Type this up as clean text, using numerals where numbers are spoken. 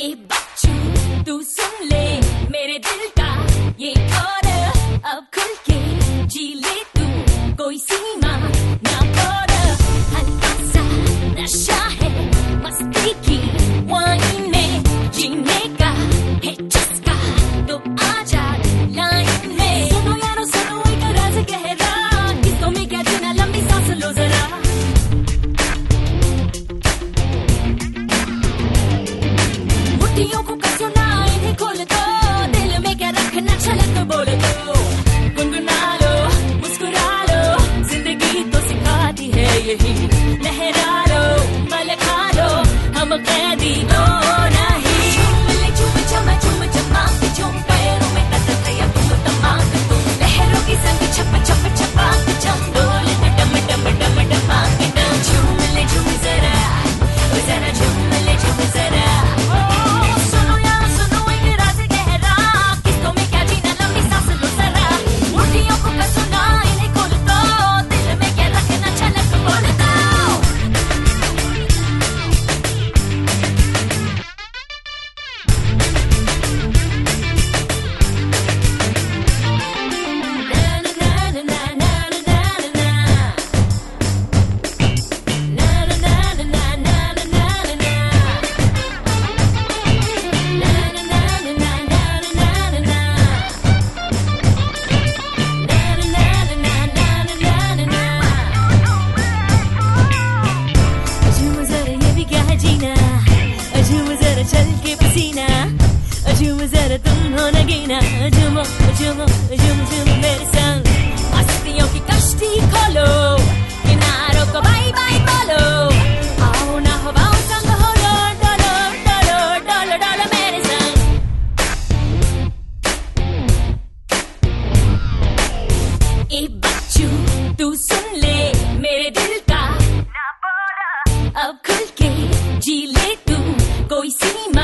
ए बच्चू तू सुन ले मेरे दिल का ये ऑर्डर, अब खुल के जी ले तू, कोई सीमा ना बॉर्डर। हल्का सा नशा है मस्ती की वाइन में, जीने का है चस्का तो आजा लाइन में। सुनो यारो सुनो एक राज गहरा, किसों में क्या जीना, लंबी सांस लो जरा। मुट्ठियों को कसो ना इन्हें खोल दो, दिल में क्या रखना छलक तो बोल दो। गुनगुना लो मुस्कुरा लो, जिंदगी तो सिखाती है यही। लहरा लो पल खा लो, हम कैदी तो नहीं। झूम ले झूम झमा झूम झमा झूम, पैरों में तक या तुम तमाक तुम, लहरों की संग छप छप छपाक छम, डोले डम डम डम डमाक डम। झूम ले झूम जरा, ओ जरा झूम ले झूम जरा। चल के पसीना झूम जरा तुम हो नगीना, झूमो झूमो झूम झूम मेरे संग। मस्तियों की कश्ती खोलो, किनारों को बाय बाय बोलो, आओ ना हवाओं संग हो लो, डोलो डोलो डोलो डोलो मेरे संग। ए बच्चू तू सुन ले मेरे दिल का ना बोला, अब खुल के जी ले तू, कोई सीमा